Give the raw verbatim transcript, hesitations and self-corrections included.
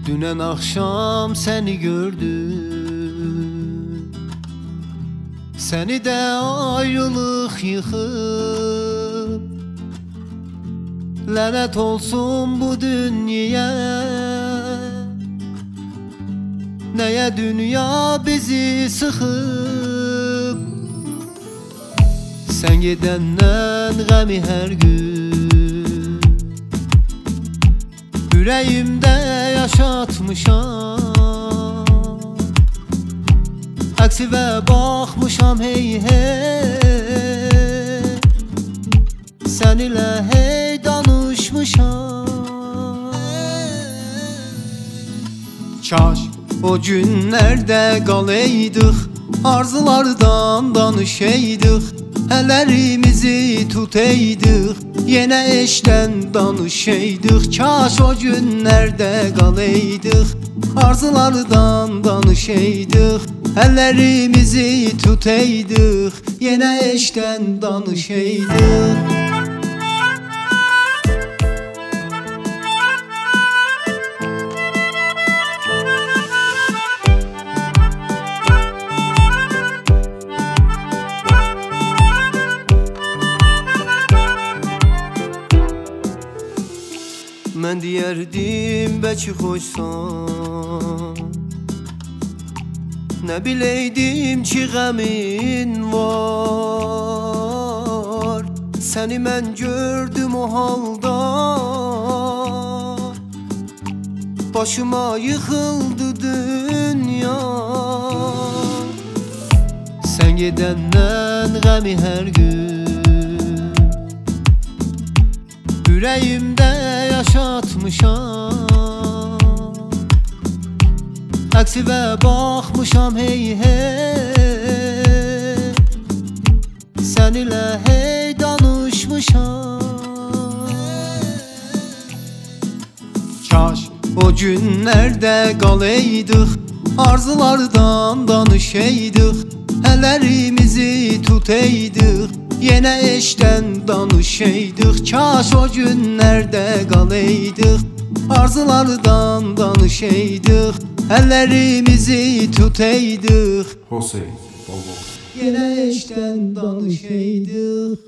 Dünen akşam seni gördüm, seni de ayrılık yıkıp, lanet olsun bu dünyaya. Neye dünya bizi sıkıp, sen gidenden gemi her gün yüreğimde yaşatmışam. Aksive bakmışam hey hey, sen ile hey danışmışam. Kaş o günlerde qalaydık, arzulardan danışaydık, ellerimizi tutaydık, yine eşten danışaydık. Kaş o günlerde qalaydık, arzulardan danışaydık, ellerimizi tutaydık, yine eşten danışaydık. Mən deyərdim bəlkə xoşsan, nə biləydim ki qəmin var. Səni mən gördüm o halda, başıma yıxıldı dünya. Sən gedəndən qəmi hər gün yüreğimde yaşatmışam. Aksive bakmışam hey hey, sen ile hey danışmışam. Kaş o günlerde qalaydık, arzulardan danışaydık, ellerimizi tutaydık, yine eşten danışaydık. Kaş o günlerde qalaydık, arzulardan danışaydık, ellerimizi tutaydık, Hüseyin Balbal. yine eşten danışaydık.